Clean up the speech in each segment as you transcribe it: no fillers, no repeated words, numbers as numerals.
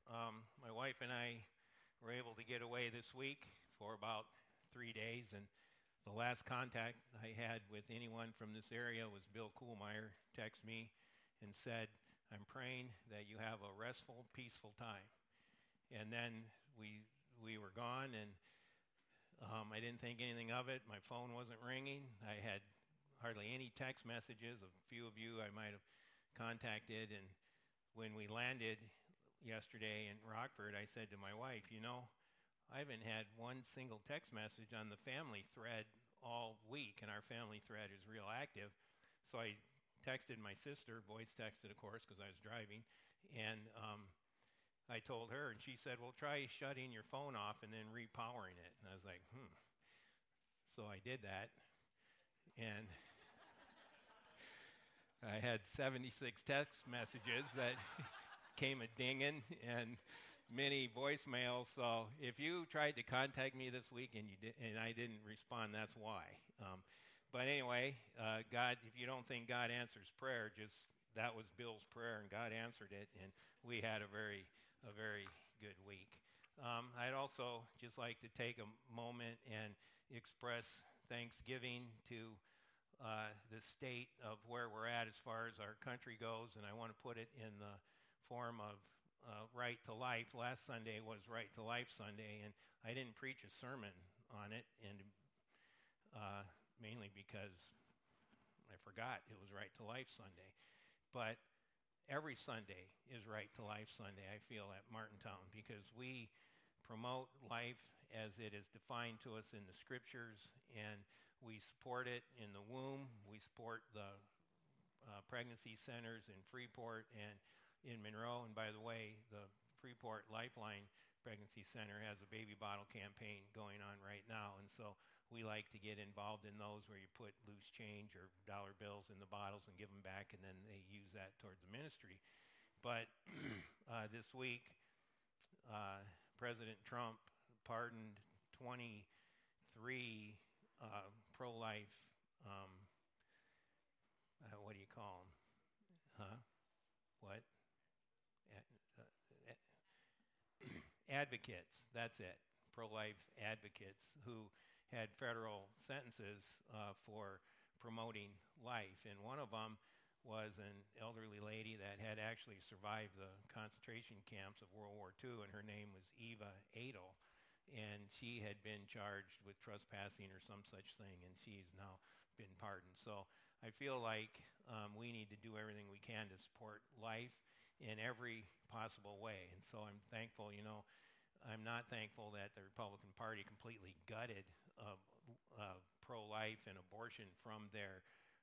My wife and I were able to get away this week for about 3 days, and the last contact I had with anyone from this area was Bill Kuhlmeyer. Texted me and said, "I'm praying that you have a restful, peaceful time." And then we were gone, and I didn't think anything of it. My phone wasn't ringing. I had hardly any text messages. A few of you I might have contacted, and when we landed yesterday in Rockford, I said to my wife, I haven't had one single text message on the family thread all week, and our family thread is real active. So I texted my sister, voice texted, of course, because I was driving, and I told her, and she said, well, try shutting your phone off and then repowering it. And I was like, So I did that, and I had 76 text messages that came a dinging and many voicemails. So if you tried to contact me this week and I didn't respond, that's why. But anyway, God, if you don't think God answers prayer, that was Bill's prayer, and God answered it, and we had a very good week. I'd also just like to take a moment and express thanksgiving to the state of where we're at as far as our country goes, and I want to put it in the form of Right to Life. Last Sunday was Right to Life Sunday, and I didn't preach a sermon on it, and mainly because I forgot it was Right to Life Sunday. But every Sunday is Right to Life Sunday, I feel, at Martintown, because we promote life as it is defined to us in the scriptures, and we support it in the womb. We support the pregnancy centers in Freeport and in Monroe. And by the way, the Freeport Lifeline Pregnancy Center has a baby bottle campaign going on right now. And so we like to get involved in those where you put loose change or dollar bills in the bottles and give them back, and then they use that towards the ministry. But this week, President Trump pardoned 23 pro-life, what do you call them? Huh? What? Advocates, that's it. Pro-life advocates who had federal sentences for promoting life. And one of them was an elderly lady that had actually survived the concentration camps of World War II, and her name was Eva Adel. And she had been charged with trespassing or some such thing, and she's now been pardoned. So I feel like we need to do everything we can to support life in every possible way. And so I'm thankful, I'm not thankful that the Republican Party completely gutted pro-life and abortion from their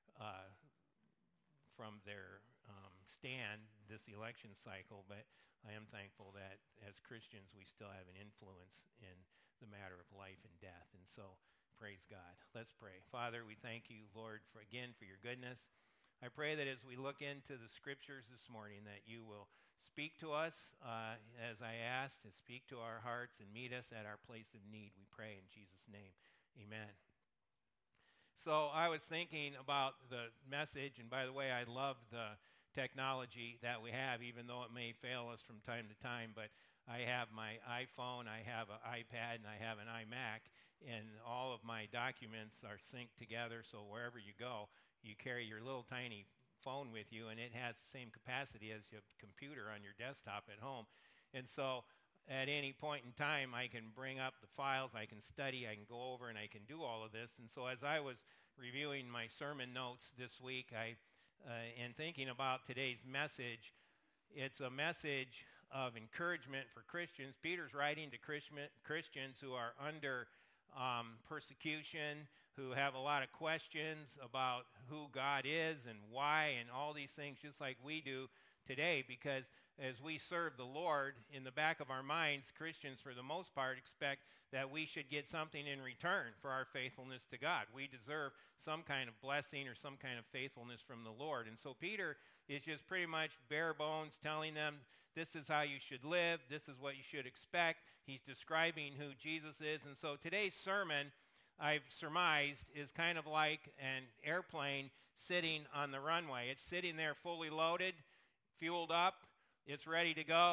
stand this election cycle, but I am thankful that as Christians we still have an influence in the matter of life and death. And so praise God. Let's pray. Father, we thank you, Lord, for your goodness. I pray that as we look into the scriptures this morning, that you will speak to us as I asked, to speak to our hearts and meet us at our place of need. We pray in Jesus' name. Amen. So I was thinking about the message, and by the way, I love the technology that we have, even though it may fail us from time to time. But I have my iPhone, I have an iPad, and I have an iMac, and all of my documents are synced together, so wherever you go, you carry your little tiny phone with you, and it has the same capacity as your computer on your desktop at home. And so at any point in time, I can bring up the files, I can study, I can go over, and I can do all of this. And so as I was reviewing my sermon notes this week, and thinking about today's message, it's a message of encouragement for Christians. Peter's writing to Christians who are under persecution, who have a lot of questions about who God is and why and all these things, just like we do today, because as we serve the Lord, in the back of our minds, Christians for the most part expect that we should get something in return for our faithfulness to God. We deserve some kind of blessing or some kind of faithfulness from the Lord. And so Peter is just pretty much bare bones telling them, this is how you should live, this is what you should expect. He's describing who Jesus is. And so today's sermon, I've surmised, is kind of like an airplane sitting on the runway. It's sitting there fully loaded, fueled up, it's ready to go,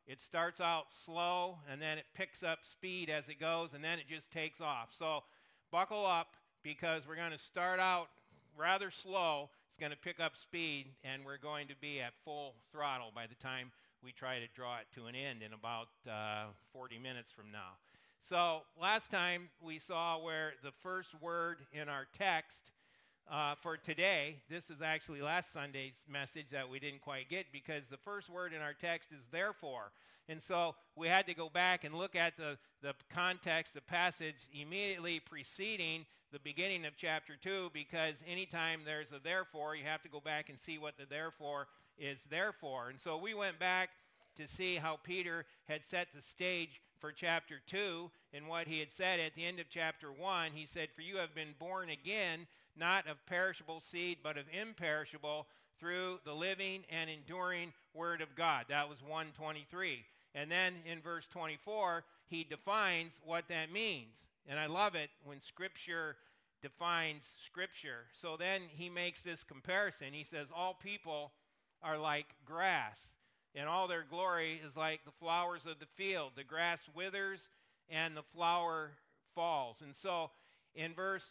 it starts out slow, and then it picks up speed as it goes, and then it just takes off. So buckle up, because we're going to start out rather slow. It's going to pick up speed, and we're going to be at full throttle by the time we try to draw it to an end in about 40 minutes from now. So last time we saw where the first word in our text for today, this is actually last Sunday's message that we didn't quite get, because the first word in our text is therefore. And so we had to go back and look at the context, the passage immediately preceding the beginning of chapter 2, because anytime there's a therefore, you have to go back and see what the therefore is there for. And so we went back to see how Peter had set the stage for chapter 2 and what he had said at the end of chapter 1. He said, "For you have been born again, not of perishable seed, but of imperishable, through the living and enduring word of God." That was 1:23. And then in verse 24, he defines what that means. And I love it when Scripture defines Scripture. So then he makes this comparison. He says, all people are like grass, and all their glory is like the flowers of the field. The grass withers and the flower falls. And so in verse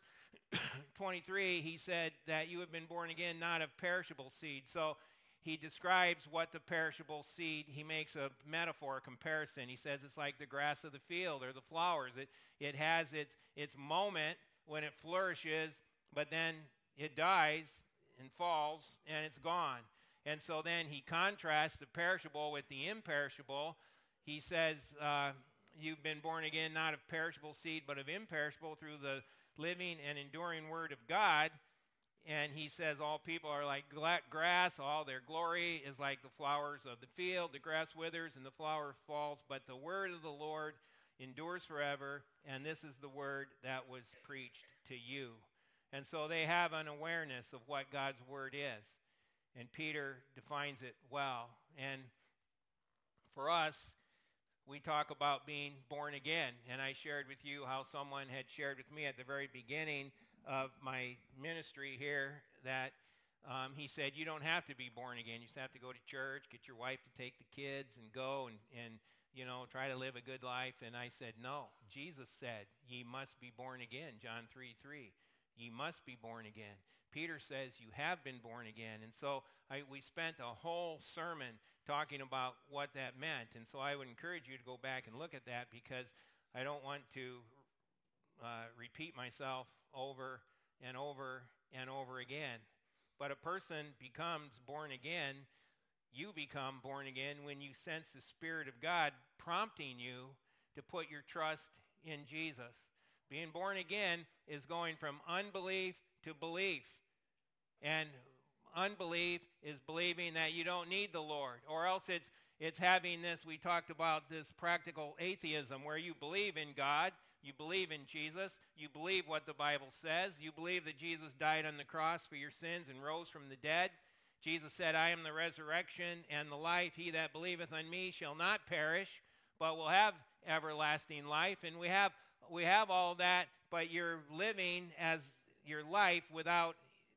23, he said that you have been born again, not of perishable seed. So he describes what the perishable seed, he makes a metaphor, a comparison. He says it's like the grass of the field or the flowers. It has its moment when it flourishes, but then it dies and falls and it's gone. And so then he contrasts the perishable with the imperishable. He says, you've been born again, not of perishable seed, but of imperishable, through the living and enduring word of God. And he says all people are like grass, all their glory is like the flowers of the field. The grass withers and the flower falls, but the word of the Lord endures forever, and this is the word that was preached to you. And so they have an awareness of what God's word is. And Peter defines it well. And for us, we talk about being born again. And I shared with you how someone had shared with me at the very beginning of my ministry here that he said, you don't have to be born again. You just have to go to church, get your wife to take the kids, and go and you know, try to live a good life. And I said, no. Jesus said, ye must be born again, John 3:3. Ye must be born again. Peter says you have been born again. And so we spent a whole sermon talking about what that meant. And so I would encourage you to go back and look at that, because I don't want to repeat myself over and over and over again. But a person becomes born again, you become born again when you sense the Spirit of God prompting you to put your trust in Jesus. Being born again is going from unbelief to belief. And unbelief is believing that you don't need the Lord. Or else it's having this, we talked about this practical atheism, where you believe in God, you believe in Jesus, you believe what the Bible says, you believe that Jesus died on the cross for your sins and rose from the dead. Jesus said, I am the resurrection and the life. He that believeth on me shall not perish, but will have everlasting life. And we have all that, but you're living as your life without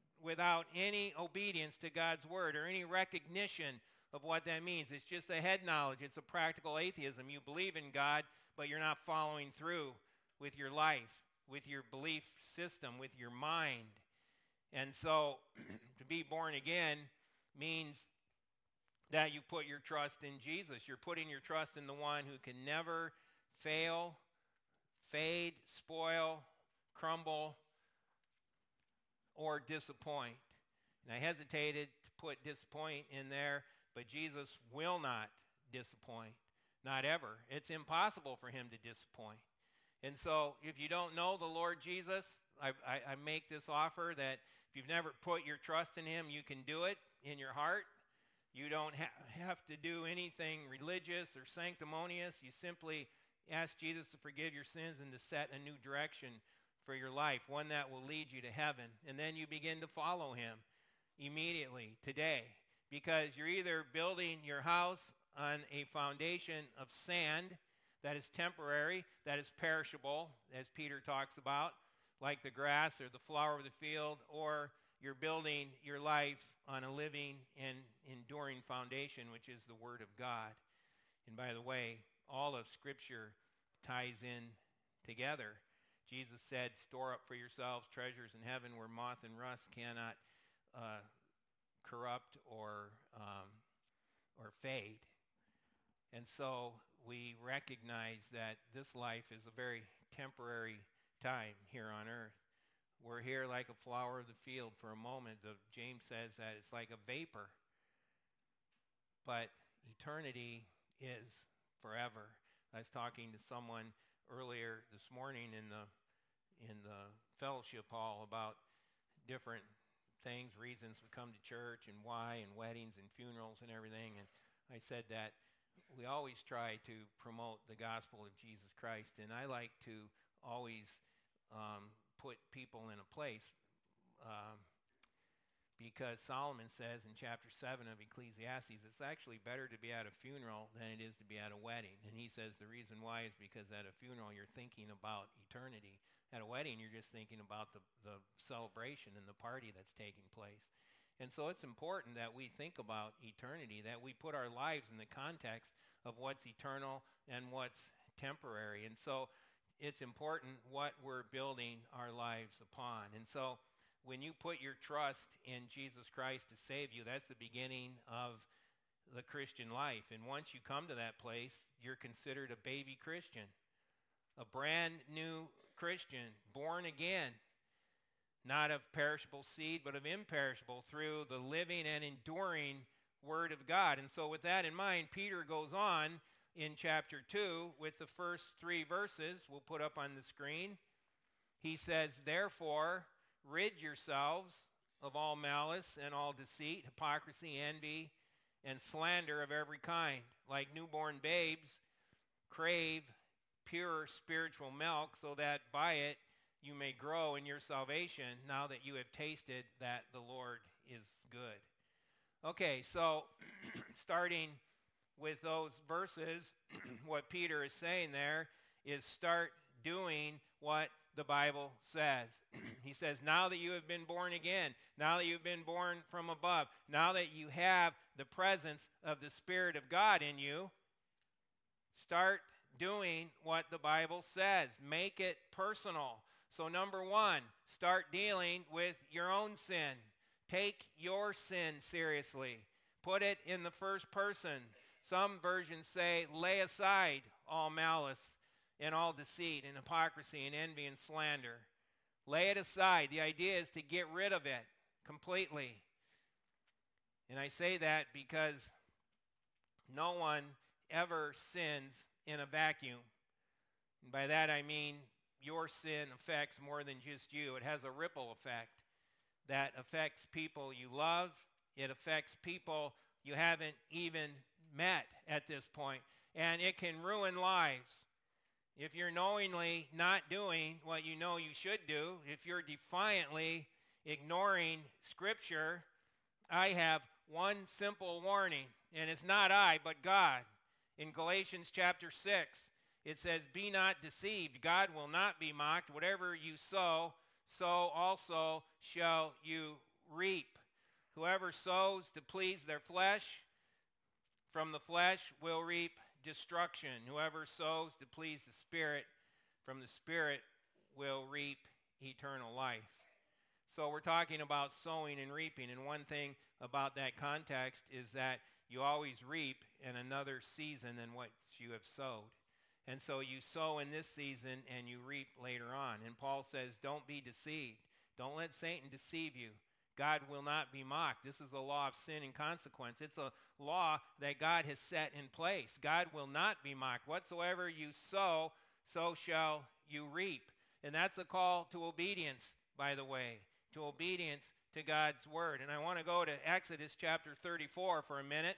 any obedience to God's word or any recognition of what that means. It's just a head knowledge. It's a practical atheism. You believe in God, but you're not following through with your life, with your belief system, with your mind. And so to be born again means that you put your trust in Jesus. You're putting your trust in the one who can never fail, fade, spoil, crumble, or disappoint. And I hesitated to put disappoint in there, but Jesus will not disappoint. Not ever. It's impossible for him to disappoint. And so if you don't know the Lord Jesus, I make this offer that if you've never put your trust in him, you can do it in your heart. You don't have to do anything religious or sanctimonious. You simply ask Jesus to forgive your sins and to set a new direction for your life, one that will lead you to heaven. And then you begin to follow him immediately today, because you're either building your house on a foundation of sand that is temporary, that is perishable, as Peter talks about, like the grass or the flower of the field, or you're building your life on a living and enduring foundation, which is the Word of God. And by the way, all of Scripture ties in together. Jesus said, store up for yourselves treasures in heaven where moth and rust cannot corrupt or fade. And so we recognize that this life is a very temporary time here on earth. We're here like a flower of the field for a moment. James says that it's like a vapor. But eternity is forever. I was talking to someone earlier this morning in the fellowship hall about different things, reasons we come to church and why, and weddings and funerals and everything. And I said that we always try to promote the gospel of Jesus Christ. And I like to always put people in a place because Solomon says in chapter 7 of Ecclesiastes, it's actually better to be at a funeral than it is to be at a wedding. And he says the reason why is because at a funeral you're thinking about eternity. At a wedding you're just thinking about the celebration and the party that's taking place. And so it's important that we think about eternity, that we put our lives in the context of what's eternal and what's temporary. And so it's important what we're building our lives upon. And so when you put your trust in Jesus Christ to save you, that's the beginning of the Christian life. And once you come to that place, you're considered a baby Christian, a brand new Christian, born again, not of perishable seed, but of imperishable through the living and enduring Word of God. And so with that in mind, Peter goes on in chapter 2 with the first 3 verses we'll put up on the screen. He says, therefore, rid yourselves of all malice and all deceit, hypocrisy, envy, and slander of every kind. Like newborn babes, crave pure spiritual milk so that by it you may grow in your salvation now that you have tasted that the Lord is good. Okay, so starting with those verses, what Peter is saying there is start doing what the Bible says. He says, now that you have been born again, now that you've been born from above, now that you have the presence of the Spirit of God in you, start doing what the Bible says. Make it personal. So number 1, start dealing with your own sin. Take your sin seriously. Put it in the first person. Some versions say, lay aside all malice and all deceit and hypocrisy and envy and slander. Lay it aside. The idea is to get rid of it completely. And I say that because no one ever sins in a vacuum. And by that I mean your sin affects more than just you. It has a ripple effect that affects people you love. It affects people you haven't even met at this point. And it can ruin lives. If you're knowingly not doing what you know you should do, if you're defiantly ignoring Scripture, I have one simple warning, and it's not I, but God. In Galatians chapter 6, it says, be not deceived. God will not be mocked. Whatever you sow, so also shall you reap. Whoever sows to please their flesh, from the flesh will reap destruction. Whoever sows to please the Spirit, from the Spirit will reap eternal life. So we're talking about sowing and reaping, and one thing about that context is that you always reap in another season than what you have sowed. And so you sow in this season and you reap later on. And Paul says, don't be deceived. Don't let Satan deceive you. God will not be mocked. This is a law of sin and consequence. It's a law that God has set in place. God will not be mocked. Whatsoever you sow, so shall you reap. And that's a call to obedience, by the way, to obedience to God's word. And I want to go to Exodus chapter 34 for a minute.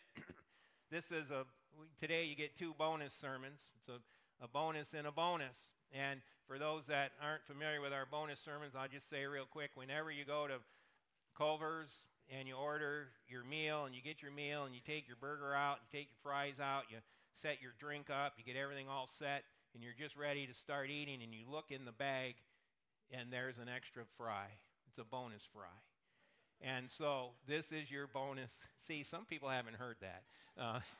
Today you get 2 bonus sermons. It's a bonus and a bonus. And for those that aren't familiar with our bonus sermons, I'll just say real quick, whenever you go to Culver's and you order your meal and you get your meal and you take your burger out, you take your fries out, you set your drink up, you get everything all set, and you're just ready to start eating, and you look in the bag and there's an extra fry. It's a bonus fry. And so this is your bonus. See, some people haven't heard that.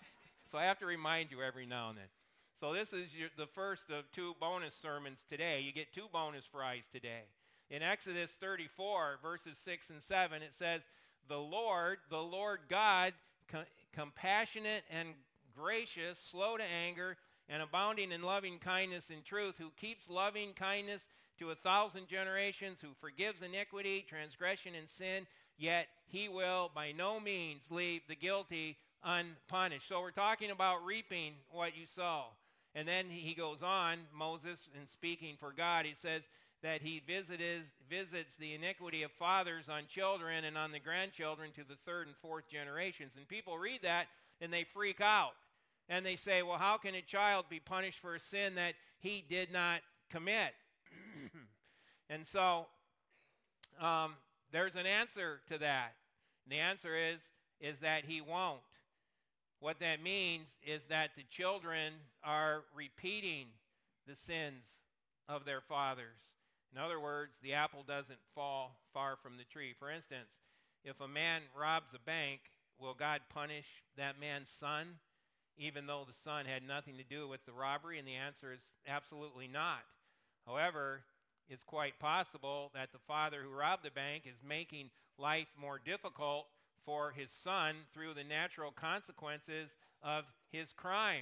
So I have to remind you every now and then. So this is the first of 2 bonus sermons today. You get 2 bonus fries today. In Exodus 34, verses 6 and 7, it says, the Lord God, compassionate and gracious, slow to anger, and abounding in loving kindness and truth, who keeps loving kindness to 1,000 generations, who forgives iniquity, transgression, and sin, yet he will by no means leave the guilty unpunished. So we're talking about reaping what you sow. And then he goes on, Moses, in speaking for God, he says that he visits the iniquity of fathers on children and on the grandchildren to the 3rd and 4th generations. And people read that and they freak out. And they say, well, how can a child be punished for a sin that he did not commit? And so there's an answer to that. And the answer is that he won't. What that means is that the children are repeating the sins of their fathers. In other words, the apple doesn't fall far from the tree. For instance, if a man robs a bank, will God punish that man's son, even though the son had nothing to do with the robbery? And the answer is absolutely not. However, it's quite possible that the father who robbed the bank is making life more difficult for his son through the natural consequences of his crime.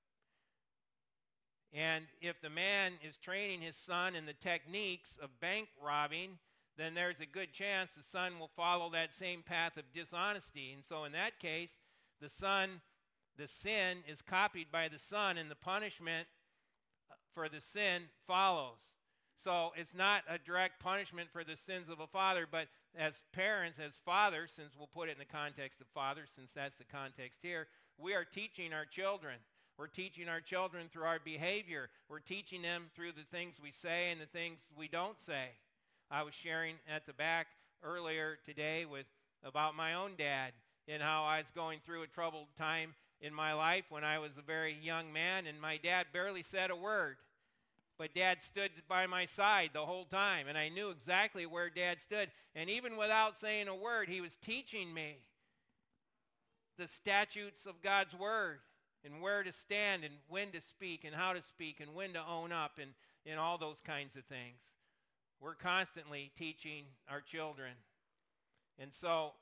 And if the man is training his son in the techniques of bank robbing, then there's a good chance the son will follow that same path of dishonesty. And so in that case, the sin is copied by the son, and the punishment for the sin follows. So it's not a direct punishment for the sins of a father, but as parents, as fathers, since we'll put it in the context of fathers, since that's the context here, we are teaching our children. We're teaching our children through our behavior. We're teaching them through the things we say and the things we don't say. I was sharing at the back earlier today about my own dad and how I was going through a troubled time in my life when I was a very young man, and my dad barely said a word. But Dad stood by my side the whole time, and I knew exactly where Dad stood. And even without saying a word, he was teaching me the statutes of God's word and where to stand and when to speak and how to speak and when to own up and all those kinds of things. We're constantly teaching our children. And so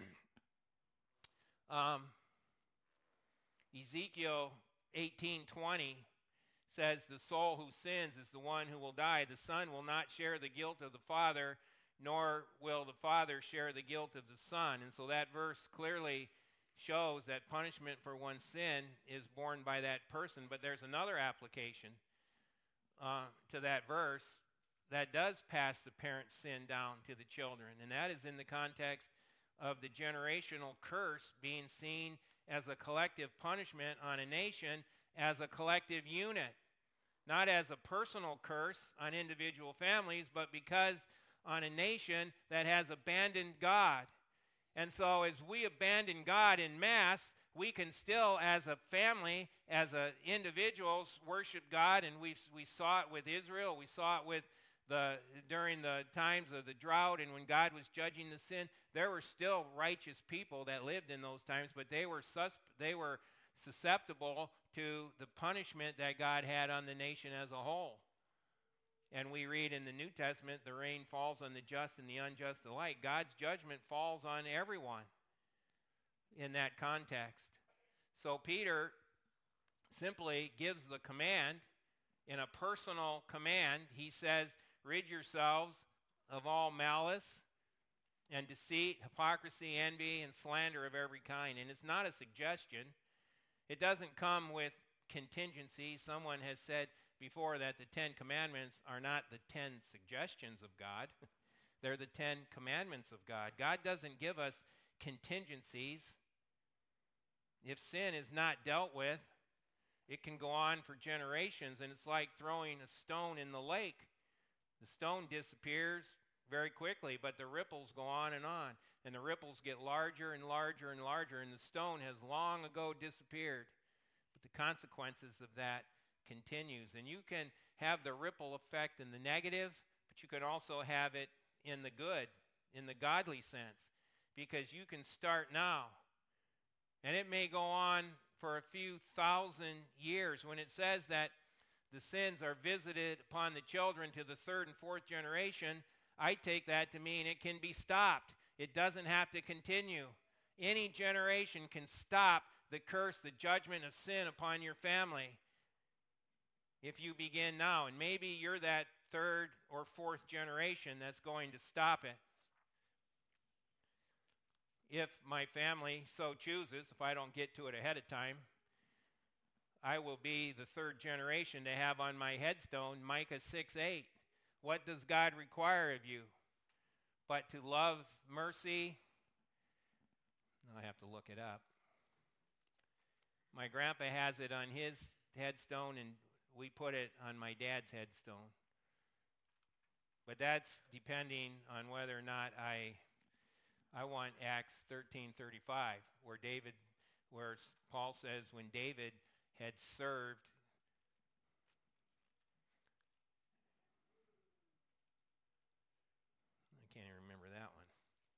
Ezekiel 18:20 says, the soul who sins is the one who will die. The son will not share the guilt of the father, nor will the father share the guilt of the son. And so that verse clearly shows that punishment for one's sin is borne by that person. But there's another application to that verse that does pass the parent's sin down to the children. And that is in the context of the generational curse being seen as a collective punishment on a nation as a collective unit. Not as a personal curse on individual families, but because on a nation that has abandoned God. And so as we abandon God in mass, we can still, as a family, as individuals, worship God. And we saw it with Israel. We saw it during the times of the drought and when God was judging the sin. There were still righteous people that lived in those times, but they were susceptible to the punishment that God had on the nation as a whole. And we read in the New Testament, the rain falls on the just and the unjust alike. God's judgment falls on everyone in that context. So Peter simply gives the command in a personal command. He says, rid yourselves of all malice and deceit, hypocrisy, envy, and slander of every kind. And it's not a suggestion. It doesn't come with contingency. Someone has said before that the 10 Commandments are not the 10 suggestions of God. They're the 10 Commandments of God. God doesn't give us contingencies. If sin is not dealt with, it can go on for generations, and it's like throwing a stone in the lake. The stone disappears very quickly, but the ripples go on, and the ripples get larger and larger and larger, and the stone has long ago disappeared. But the consequences of that continues. And you can have the ripple effect in the negative, but you can also have it in the good, in the godly sense, because you can start now. And it may go on for a few thousand years. When it says that the sins are visited upon the children to the third and fourth generation, I take that to mean it can be stopped. It doesn't have to continue. Any generation can stop the curse, the judgment of sin upon your family if you begin now. And maybe you're that third or fourth generation that's going to stop it. If my family so chooses, if I don't get to it ahead of time, I will be the third generation to have on my headstone Micah 6:8. What does God require of you? But to love mercy. I have to look it up. My grandpa has it on his headstone, and we put it on my dad's headstone. But that's depending on whether or not I want Acts 13:35, where Paul says when David had served can't even remember that one.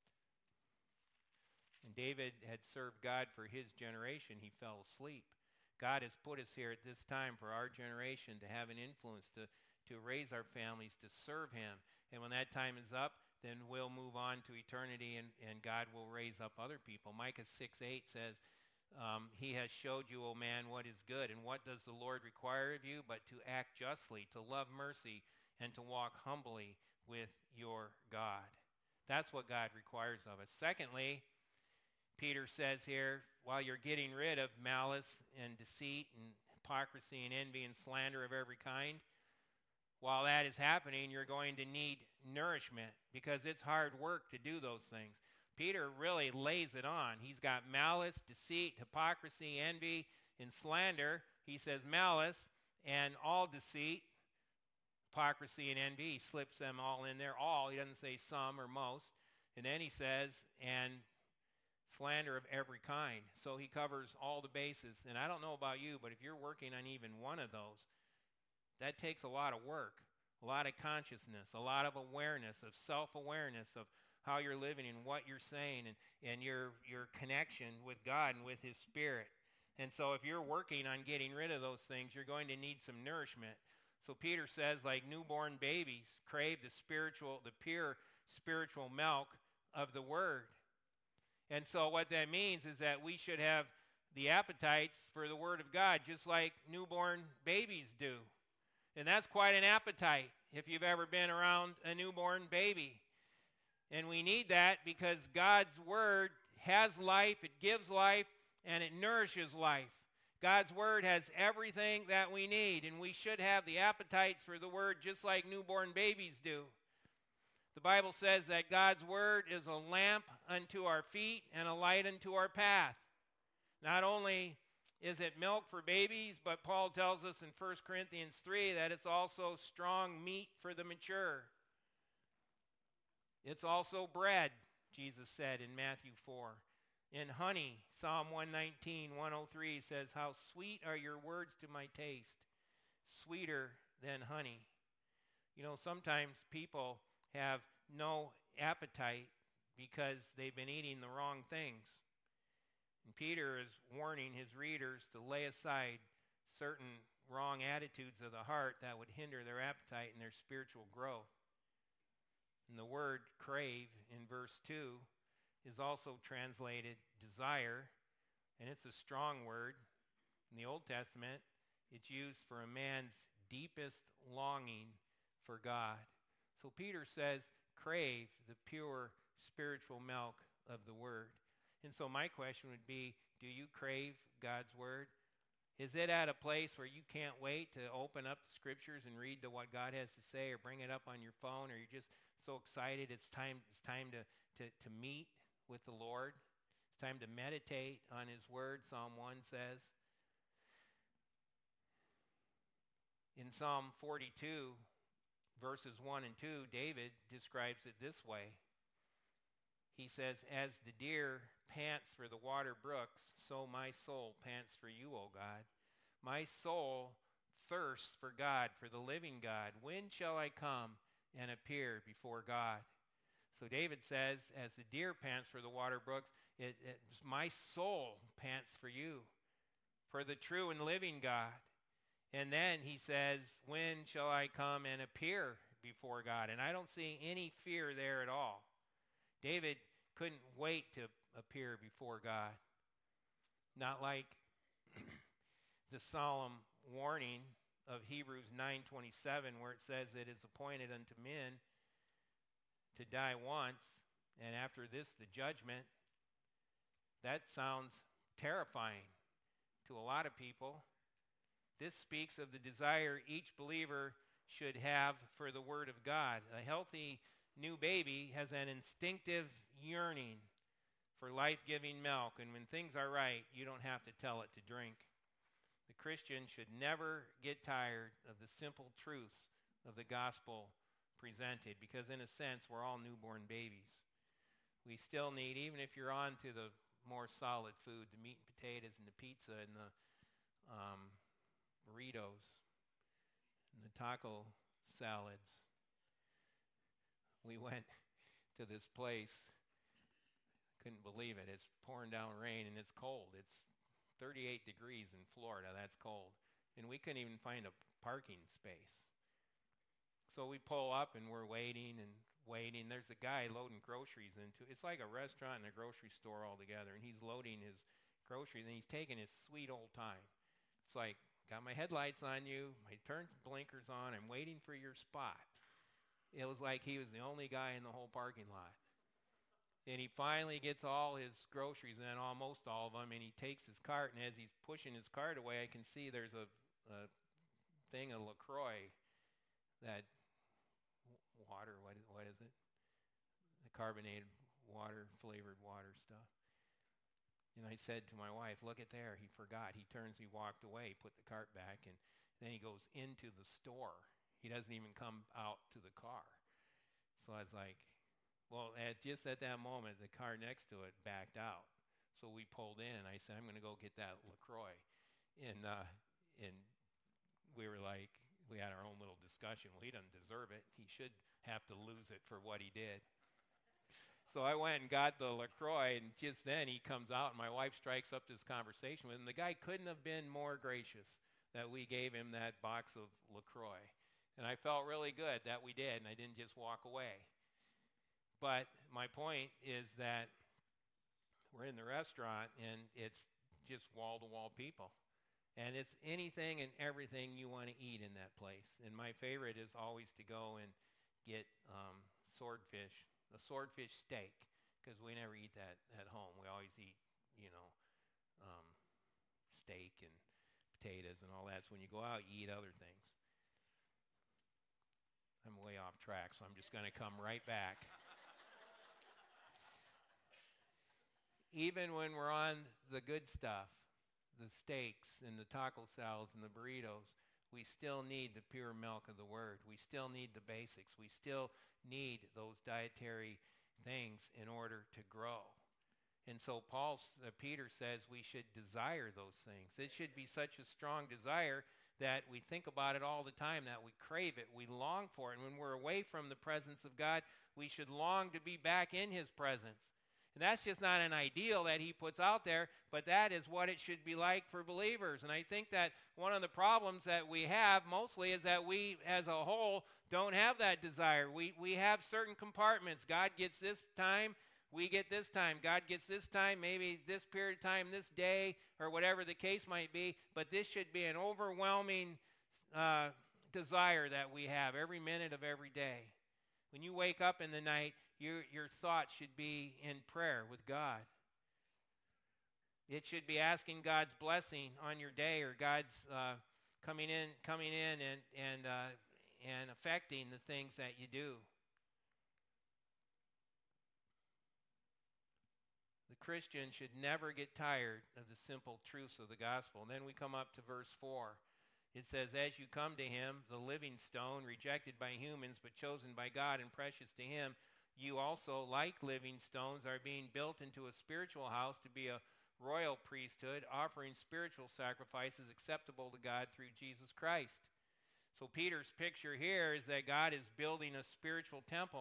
When David had served God for his generation, he fell asleep. God has put us here at this time for our generation to have an influence, to raise our families, to serve him. And when that time is up, then we'll move on to eternity, and God will raise up other people. Micah 6:8 says, he has showed you, O man, what is good. And what does the Lord require of you? But to act justly, to love mercy, and to walk humbly with your God. That's what God requires of us. Secondly, Peter says here, while you're getting rid of malice and deceit and hypocrisy and envy and slander of every kind, while that is happening, you're going to need nourishment, because it's hard work to do those things. Peter really lays it on. He's got malice, deceit, hypocrisy, envy, and slander. He says malice and all deceit, hypocrisy, and envy. He slips them all in there. All. He doesn't say some or most. And then he says, and slander of every kind. So he covers all the bases. And I don't know about you, but if you're working on even one of those, that takes a lot of work, a lot of consciousness, a lot of awareness, of self-awareness of how you're living and what you're saying, and your connection with God and with his Spirit. And so if you're working on getting rid of those things, you're going to need some nourishment. So Peter says, like newborn babies, crave the pure spiritual milk of the Word. And so what that means is that we should have the appetites for the Word of God, just like newborn babies do. And that's quite an appetite if you've ever been around a newborn baby. And we need that because God's Word has life, it gives life, and it nourishes life. God's Word has everything that we need, and we should have the appetites for the Word just like newborn babies do. The Bible says that God's Word is a lamp unto our feet and a light unto our path. Not only is it milk for babies, but Paul tells us in 1 Corinthians 3 that it's also strong meat for the mature. It's also bread, Jesus said in Matthew 4. In honey, Psalm 119, 103 says, how sweet are your words to my taste, sweeter than honey. You know, sometimes people have no appetite because they've been eating the wrong things. And Peter is warning his readers to lay aside certain wrong attitudes of the heart that would hinder their appetite and their spiritual growth. And the word crave in verse 2 is also translated desire, and it's a strong word. In the Old Testament, it's used for a man's deepest longing for God. So Peter says, crave the pure spiritual milk of the Word. And so my question would be, do you crave God's Word? Is it at a place where you can't wait to open up the Scriptures and read what God has to say, or bring it up on your phone, or you're just so excited it's time to meet with the Lord? It's time to meditate on his Word, Psalm 1 says. In Psalm 42, verses 1 and 2, David describes it this way. He says, as the deer pants for the water brooks, so my soul pants for you, O God. My soul thirsts for God, for the living God. When shall I come and appear before God? So David says, as the deer pants for the water brooks, my soul pants for you. for the true and living God. And then he says, when shall I come and appear before God? And I don't see any fear there at all. David couldn't wait to appear before God. Not like the solemn warning of Hebrews 9:27, where it says it is appointed unto men to die once, and after this the judgment. That sounds terrifying to a lot of people. This speaks of the desire each believer should have for the Word of God. A healthy new baby has an instinctive yearning for life-giving milk, and when things are right, you don't have to tell it to drink. The Christian should never get tired of the simple truths of the gospel presented, because in a sense, we're all newborn babies. We still need, even if you're on to the more solid food, the meat and potatoes and the pizza and the burritos and the taco salads. We went to this place, couldn't believe it. It's pouring down rain and it's cold. It's 38 degrees in Florida. That's cold. And we couldn't even find a parking space. So we pull up and we're waiting and waiting. There's a guy loading groceries into, it's like a restaurant and a grocery store all together, and he's loading his groceries and he's taking his sweet old time. It's like, got my headlights on you, my turn blinkers on, I'm waiting for your spot. It was like he was the only guy in the whole parking lot. And he finally gets all his groceries in, almost all of them, and he takes his cart, and as he's pushing his cart away, I can see there's a thing of LaCroix, that water, what is it? The carbonated water, flavored water stuff. And I said to my wife, look at there, he forgot. He turns, he walked away, put the cart back, and then he goes into the store. He doesn't even come out to the car. So I was like, well, just at that moment, the car next to it backed out. So we pulled in, and I said, I'm going to go get that LaCroix. And we were like, we had our own little discussion. Well, he doesn't deserve it. He should have to lose it for what he did. So I went and got the LaCroix, and just then he comes out, and my wife strikes up this conversation with him. The guy couldn't have been more gracious that we gave him that box of LaCroix. And I felt really good that we did, and I didn't just walk away. But my point is that we're in the restaurant, and it's just wall-to-wall people. And it's anything and everything you want to eat in that place. And my favorite is always to go and get swordfish, a swordfish steak, because we never eat that at home. We always eat, steak and potatoes and all that. So when you go out, you eat other things. I'm way off track, so I'm just going to come right back. Even when we're on the good stuff, the steaks and the taco salads and the burritos, we still need the pure milk of the Word. We still need the basics. We still need those dietary things in order to grow. And so Peter says we should desire those things. It should be such a strong desire that we think about it all the time, that we crave it, we long for it. And when we're away from the presence of God, we should long to be back in his presence. And that's just not an ideal that he puts out there, but that is what it should be like for believers. And I think that one of the problems that we have mostly is that we as a whole don't have that desire. We have certain compartments. God gets this time, we get this time. God gets this time, maybe this period of time, this day, or whatever the case might be. But this should be an overwhelming desire that we have every minute of every day. When you wake up in the night, your thoughts should be in prayer with God. It should be asking God's blessing on your day, or God's coming in and affecting the things that you do. The Christian should never get tired of the simple truths of the gospel. And then we come up to verse 4. It says, as you come to him, the living stone, rejected by humans, but chosen by God and precious to him, you also, like living stones, are being built into a spiritual house to be a royal priesthood, offering spiritual sacrifices acceptable to God through Jesus Christ. So Peter's picture here is that God is building a spiritual temple.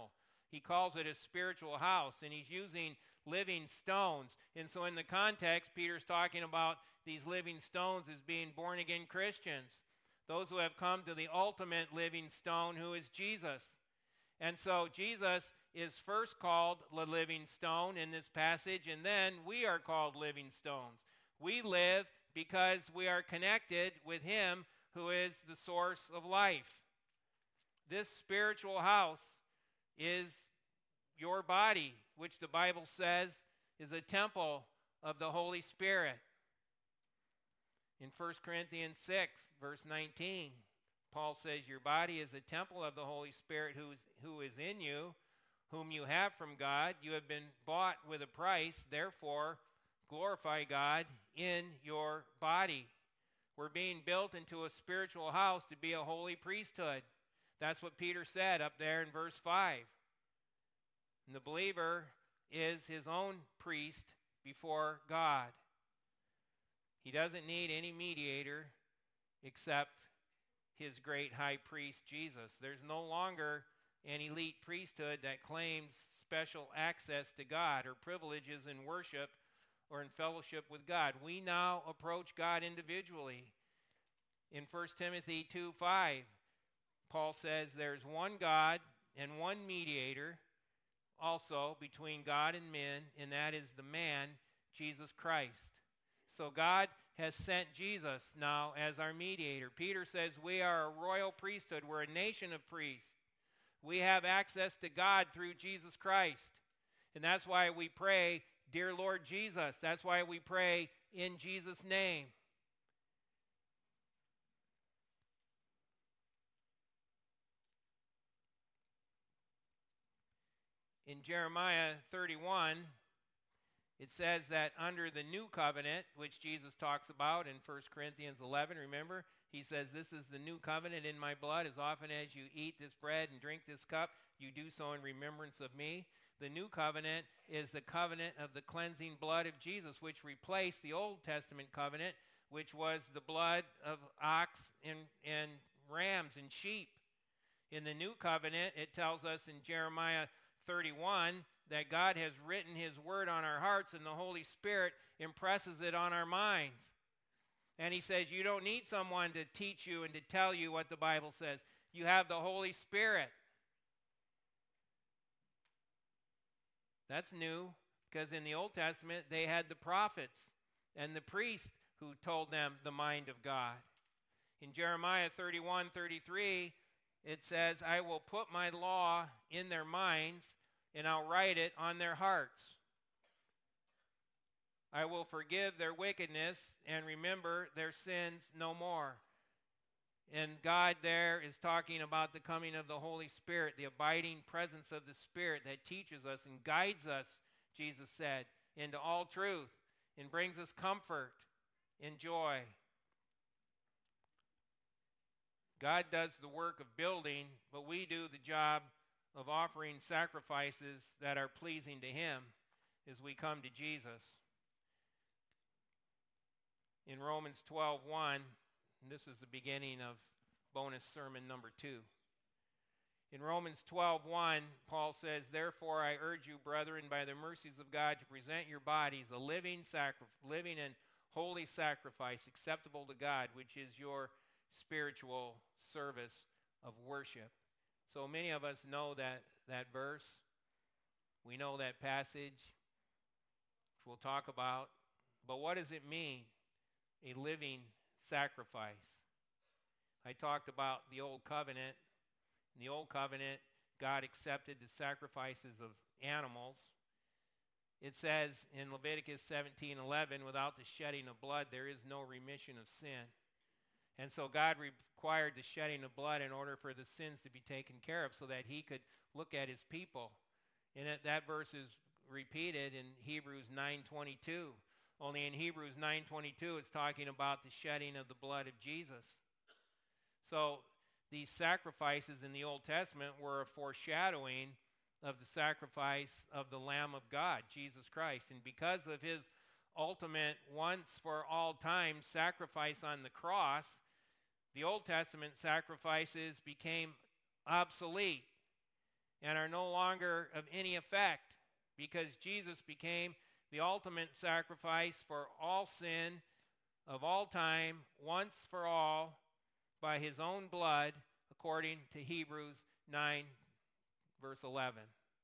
He calls it a spiritual house, and he's using living stones. And so in the context, Peter's talking about these living stones as being born-again Christians, those who have come to the ultimate living stone, who is Jesus. And so Jesus is first called the living stone in this passage, and then we are called living stones. We live because we are connected with him who is the source of life. This spiritual house is your body, which the Bible says is a temple of the Holy Spirit. In 1 Corinthians 6, verse 19, Paul says, your body is a temple of the Holy Spirit who is in you, whom you have from God. You have been bought with a price. Therefore, glorify God in your body. We're being built into a spiritual house to be a holy priesthood. That's what Peter said up there in verse 5. And the believer is his own priest before God. He doesn't need any mediator except his great high priest, Jesus. There's no longer an elite priesthood that claims special access to God or privileges in worship or in fellowship with God. We now approach God individually. In 1 Timothy 2:5, Paul says there's one God and one mediator also between God and men, and that is the man, Jesus Christ. So God has sent Jesus now as our mediator. Peter says we are a royal priesthood. We're a nation of priests. We have access to God through Jesus Christ. And that's why we pray, dear Lord Jesus. That's why we pray in Jesus' name. In Jeremiah 31, it says that under the new covenant, which Jesus talks about in 1 Corinthians 11, remember, he says, this is the new covenant in my blood. As often as you eat this bread and drink this cup, you do so in remembrance of me. The new covenant is the covenant of the cleansing blood of Jesus, which replaced the Old Testament covenant, which was the blood of ox and rams and sheep. In the new covenant, it tells us in Jeremiah 31 that God has written his word on our hearts and the Holy Spirit impresses it on our minds. And he says you don't need someone to teach you and to tell you what the Bible says. You have the Holy Spirit. That's new because in the Old Testament they had the prophets and the priests who told them the mind of God. In Jeremiah 31:33, it says, I will put my law in their minds and I'll write it on their hearts. I will forgive their wickedness and remember their sins no more. And God there is talking about the coming of the Holy Spirit, the abiding presence of the Spirit that teaches us and guides us, Jesus said, into all truth and brings us comfort and joy. God does the work of building, but we do the job of offering sacrifices that are pleasing to him as we come to Jesus. In Romans 12:1, and this is the beginning of bonus sermon number 2. In Romans 12:1, Paul says, therefore I urge you, brethren, by the mercies of God, to present your bodies a living and holy sacrifice acceptable to God, which is your spiritual service of worship. So many of us know that verse. We know that passage, which we'll talk about. But what does it mean, a living sacrifice? I talked about the Old Covenant. In the Old Covenant, God accepted the sacrifices of animals. It says in Leviticus 17:11, without the shedding of blood, there is no remission of sin. And so God required the shedding of blood in order for the sins to be taken care of so that he could look at his people. And that verse is repeated in Hebrews 9:22. Only in Hebrews 9:22 it's talking about the shedding of the blood of Jesus. So these sacrifices in the Old Testament were a foreshadowing of the sacrifice of the Lamb of God, Jesus Christ. And because of his ultimate once for all time sacrifice on the cross, the Old Testament sacrifices became obsolete. and are no longer of any effect, because Jesus became the ultimate sacrifice for all sin of all time, once for all, by his own blood, according to Hebrews 9, verse 11,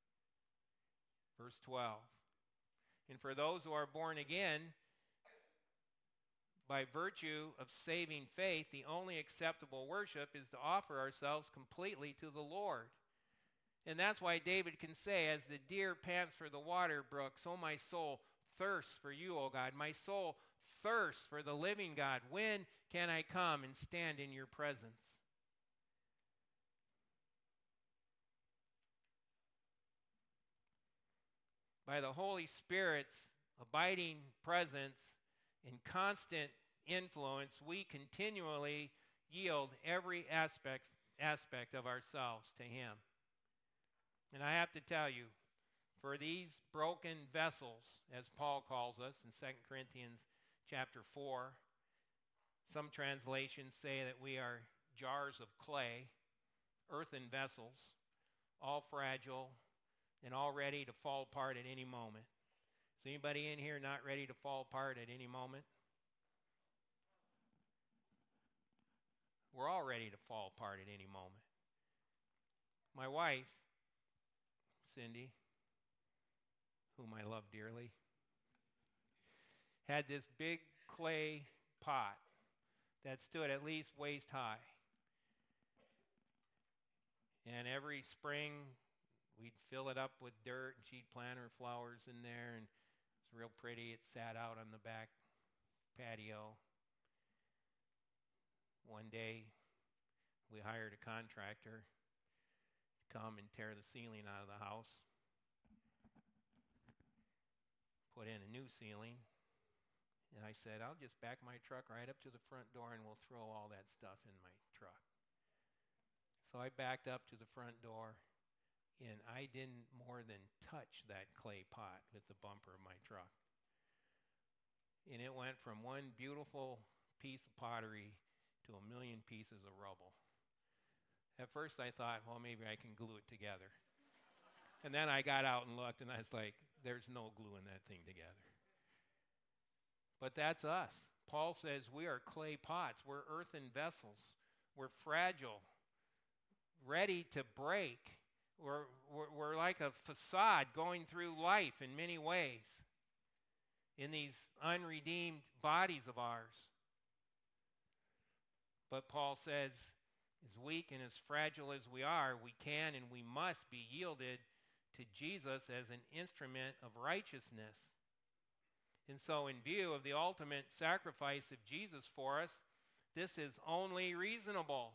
verse 12. And for those who are born again, by virtue of saving faith, the only acceptable worship is to offer ourselves completely to the Lord. And that's why David can say, as the deer pants for the water brook, so my soul thirsts for you, O God. My soul thirsts for the living God. When can I come and stand in your presence? By the Holy Spirit's abiding presence and constant influence, we continually yield every aspect of ourselves to him. And I have to tell you, for these broken vessels, as Paul calls us in 2 Corinthians chapter 4, some translations say that we are jars of clay, earthen vessels, all fragile and all ready to fall apart at any moment. Is anybody in here not ready to fall apart at any moment? We're all ready to fall apart at any moment. My wife, Cindy, whom I love dearly, had this big clay pot that stood at least waist high. And every spring, we'd fill it up with dirt, and she'd plant her flowers in there, and it was real pretty. It sat out on the back patio. One day, we hired a contractor to come and tear the ceiling out of the house, put in a new ceiling, and I said, I'll just back my truck right up to the front door and we'll throw all that stuff in my truck. So I backed up to the front door, and I didn't more than touch that clay pot with the bumper of my truck. And it went from one beautiful piece of pottery to a million pieces of rubble. At first I thought, well, maybe I can glue it together. And then I got out and looked, and I was like, there's no gluing that thing together. But that's us. Paul says we are clay pots. We're earthen vessels. We're fragile, ready to break. We're like a facade going through life in many ways in these unredeemed bodies of ours. But Paul says, as weak and as fragile as we are, we can and we must be yielded to Jesus as an instrument of righteousness. And so in view of the ultimate sacrifice of Jesus for us, this is only reasonable.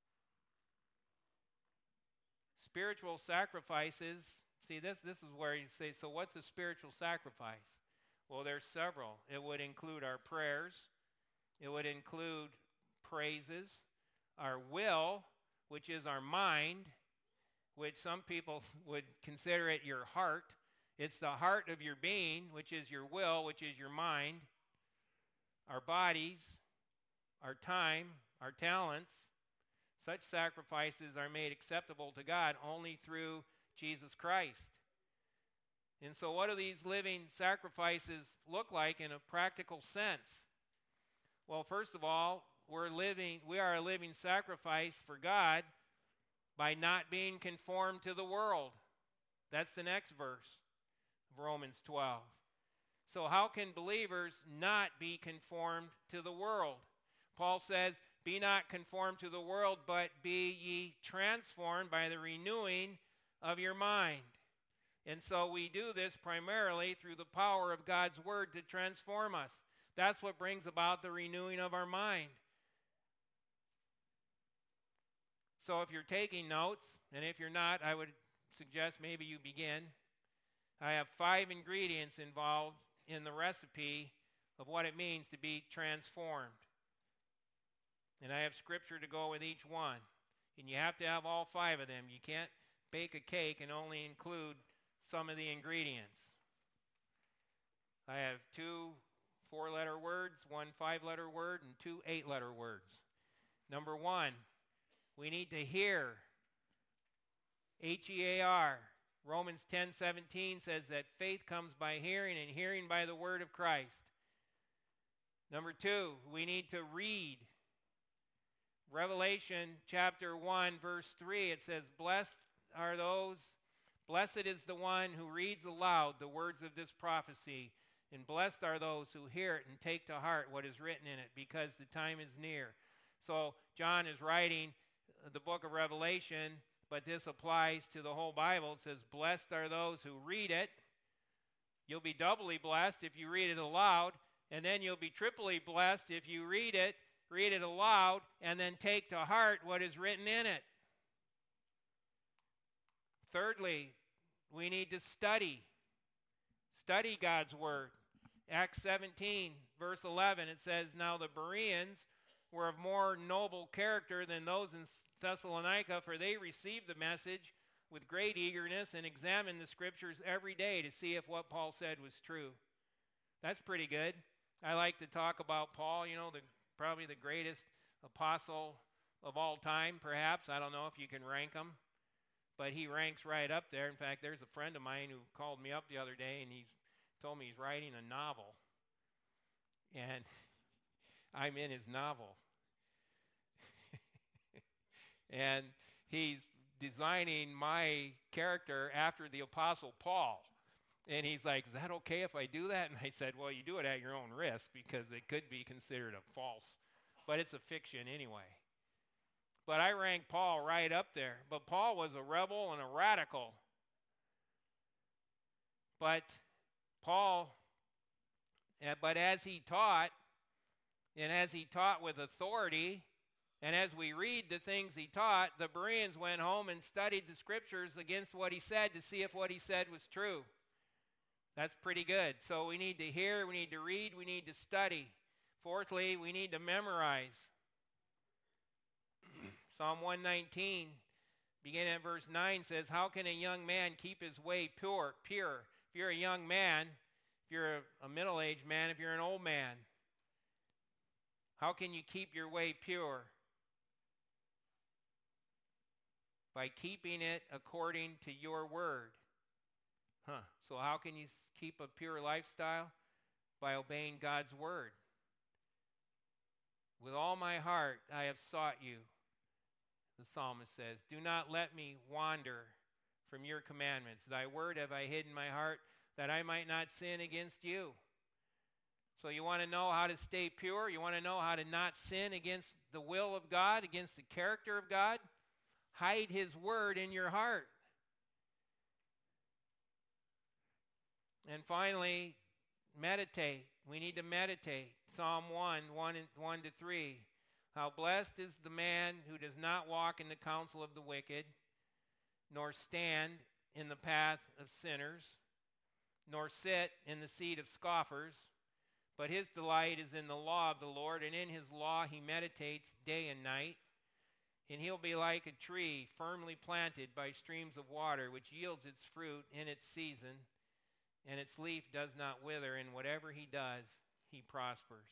Spiritual sacrifices, see this is where you say, so what's a spiritual sacrifice? Well, there's several. It would include our prayers. It would include praises, our will, which is our mind, which some people would consider it your heart. It's the heart of your being, which is your will, which is your mind, our bodies, our time, our talents. Such sacrifices are made acceptable to God only through Jesus Christ. And so what do these living sacrifices look like in a practical sense? Well, first of all, we are a living sacrifice for God by not being conformed to the world. That's the next verse of Romans 12. So how can believers not be conformed to the world? Paul says, be not conformed to the world, but be ye transformed by the renewing of your mind. And so we do this primarily through the power of God's word to transform us. That's what brings about the renewing of our mind. So if you're taking notes, and if you're not, I would suggest maybe you begin. I have 5 ingredients involved in the recipe of what it means to be transformed. And I have scripture to go with each one. And you have to have all 5 of them. You can't bake a cake and only include some of the ingredients. I have 2 4-letter words, 1 5-letter word, and 2 8-letter words. Number 1, we need to hear H-E-A-R. Romans 10:17 says that faith comes by hearing, and hearing by the word of Christ. Number 2, we need to read. Revelation chapter 1, verse 3, it says, blessed is the one who reads aloud the words of this prophecy, and blessed are those who hear it and take to heart what is written in it, because the time is near. So John is writing the book of Revelation, but this applies to the whole Bible. It says, blessed are those who read it. You'll be doubly blessed if you read it aloud, and then you'll be triply blessed if you read it aloud, and then take to heart what is written in it. Thirdly, we need to study. Study God's word. Acts 17, verse 11, it says, now the Bereans were of more noble character than those in Thessalonica, for they received the message with great eagerness and examined the scriptures every day to see if what Paul said was true. That's pretty good. I like to talk about Paul, probably the greatest apostle of all time, perhaps. I don't know if you can rank him, but he ranks right up there. In fact, there's a friend of mine who called me up the other day, and he told me he's writing a novel, and I'm in his novel. And he's designing my character after the Apostle Paul. And he's like, is that okay if I do that? And I said, well, you do it at your own risk, because it could be considered a false, but it's a fiction anyway. But I rank Paul right up there. But Paul was a rebel and a radical. But as he taught, and as he taught with authority, and as we read the things he taught, the Bereans went home and studied the scriptures against what he said to see if what he said was true. That's pretty good. So we need to hear, we need to read, we need to study. Fourthly, we need to memorize. Psalm 119, beginning at verse 9, says, how can a young man keep his way pure? If you're a young man, if you're a middle-aged man, if you're an old man, how can you keep your way pure? By keeping it according to your word. So how can you keep a pure lifestyle? By obeying God's word. With all my heart I have sought you, the psalmist says. Do not let me wander from your commandments. Thy word have I hid in my heart, that I might not sin against you. So you want to know how to stay pure? You want to know how to not sin against the will of God, against the character of God? Hide his word in your heart. And finally, meditate. We need to meditate. Psalm 1 to 3. How blessed is the man who does not walk in the counsel of the wicked, nor stand in the path of sinners, nor sit in the seat of scoffers, but his delight is in the law of the Lord, and in his law he meditates day and night. And he'll be like a tree firmly planted by streams of water, which yields its fruit in its season, and its leaf does not wither, and whatever he does, he prospers.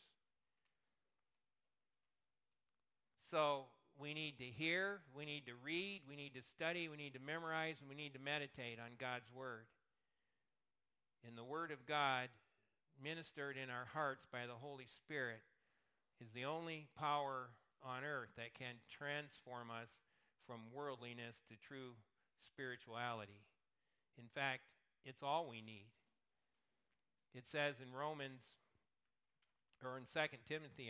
So we need to hear, we need to read, we need to study, we need to memorize, and we need to meditate on God's word. And the word of God, ministered in our hearts by the Holy Spirit, is the only power on earth that can transform us from worldliness to true spirituality. In fact, it's all we need. It says in 2 Timothy,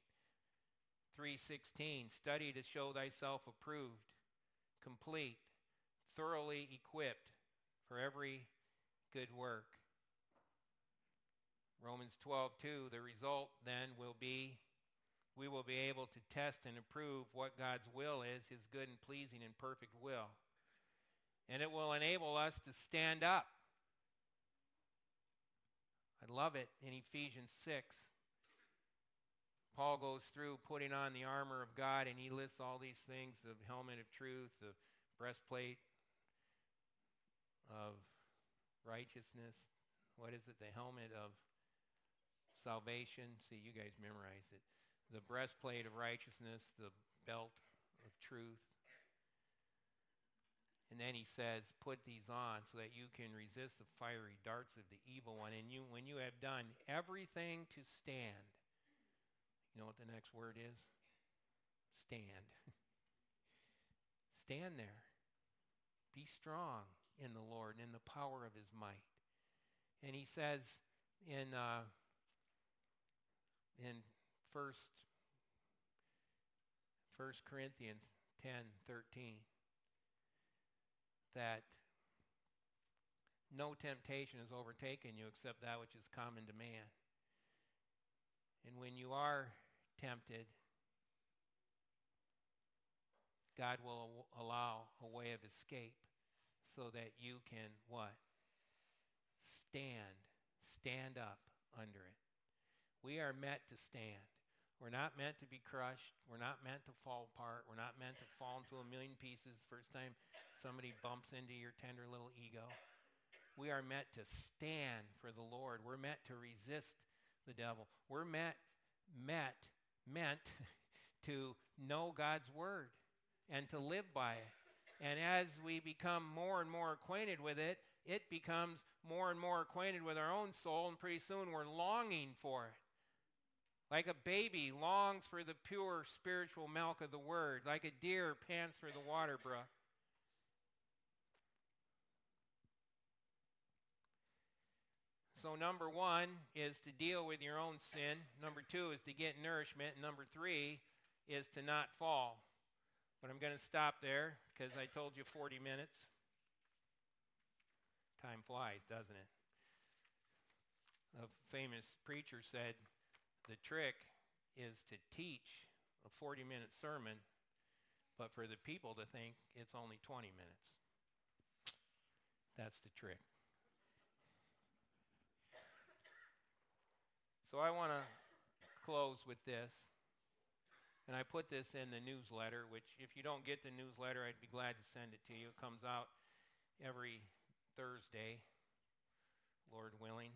3:16, study to show thyself approved, complete, thoroughly equipped for every good work. Romans 12:2, the result then will be, we will be able to test and approve what God's will is, his good and pleasing and perfect will. And it will enable us to stand up. I love it in Ephesians 6. Paul goes through putting on the armor of God, and he lists all these things: the helmet of truth, the breastplate of righteousness. What is it? The helmet of salvation. See, you guys memorize it. The breastplate of righteousness, the belt of truth. And then he says, put these on so that you can resist the fiery darts of the evil one. And when you have done everything to stand, you know what the next word is? Stand. Stand there. Be strong in the Lord and in the power of his might. And he says in First Corinthians 10:13 that no temptation has overtaken you except that which is common to man. And when you are tempted, God will allow a way of escape so that you can what? Stand up under it. We are meant to stand. We're not meant to be crushed. We're not meant to fall apart. We're not meant to fall into a million pieces the first time somebody bumps into your tender little ego. We are meant to stand for the Lord. We're meant to resist the devil. We're meant to know God's word and to live by it. And as we become more and more acquainted with it, it becomes more and more acquainted with our own soul, and pretty soon we're longing for it. Like a baby longs for the pure spiritual milk of the word, like a deer pants for the water brook. So number 1 is to deal with your own sin. Number 2 is to get nourishment. And number 3 is to not fall. But I'm going to stop there because I told you 40 minutes. Time flies, doesn't it? A famous preacher said, the trick is to teach a 40-minute sermon, but for the people to think it's only 20 minutes. That's the trick. So I want to close with this. And I put this in the newsletter, which if you don't get the newsletter, I'd be glad to send it to you. It comes out every Thursday, Lord willing.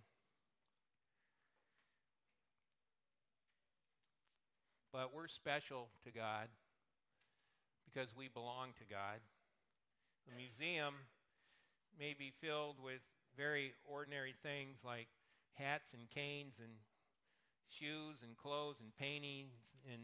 But we're special to God because we belong to God. The museum may be filled with very ordinary things like hats and canes and shoes and clothes and paintings and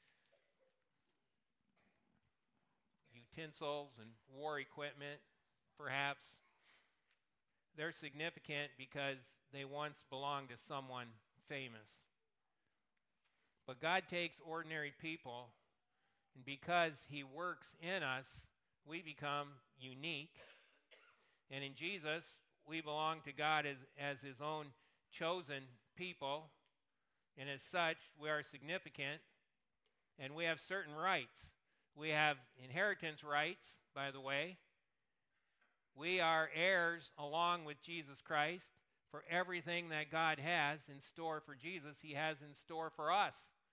utensils and war equipment, perhaps. They're significant because they once belonged to someone famous. But God takes ordinary people, and because he works in us, we become unique. And in Jesus, we belong to God as his own chosen people. And as such, we are significant, and we have certain rights. We have inheritance rights, by the way. We are heirs along with Jesus Christ for everything that God has in store for Jesus, he has in store for us.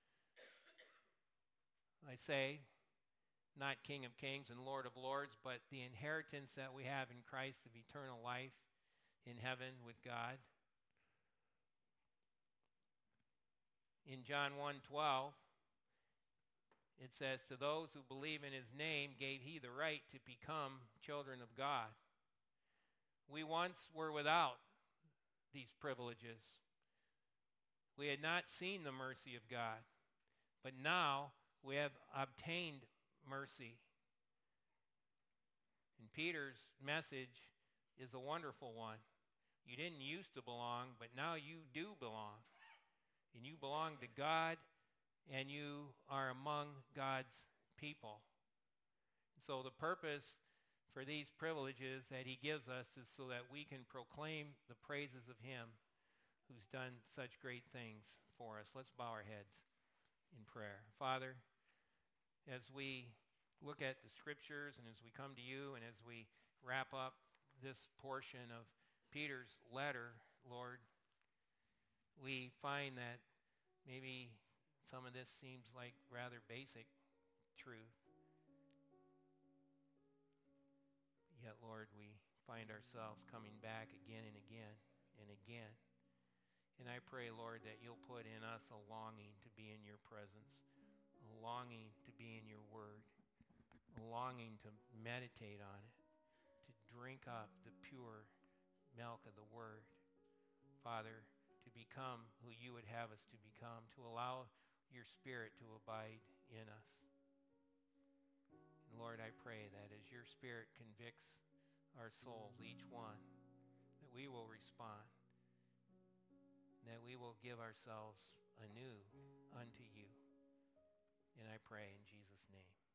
I say, not King of Kings and Lord of Lords, but the inheritance that we have in Christ of eternal life in heaven with God. In John 1:12, it says, to those who believe in his name gave he the right to become children of God. We once were without these privileges. We had not seen the mercy of God, but now we have obtained mercy. And Peter's message is a wonderful one. You didn't used to belong, but now you do belong. And you belong to God, and you are among God's people. So the purpose for these privileges that he gives us is so that we can proclaim the praises of him who's done such great things for us. Let's bow our heads in prayer. Father, as we look at the scriptures and as we come to you and as we wrap up this portion of Peter's letter, Lord, we find that maybe some of this seems like rather basic truth. Yet, Lord, we find ourselves coming back again and again and again. And I pray, Lord, that you'll put in us a longing to be in your presence, a longing to be in your word, a longing to meditate on it, drink up the pure milk of the Word. Father, to become who you would have us to become, to allow your Spirit to abide in us. And Lord, I pray that as your Spirit convicts our souls, each one, that we will respond, that we will give ourselves anew unto you. And I pray in Jesus' name.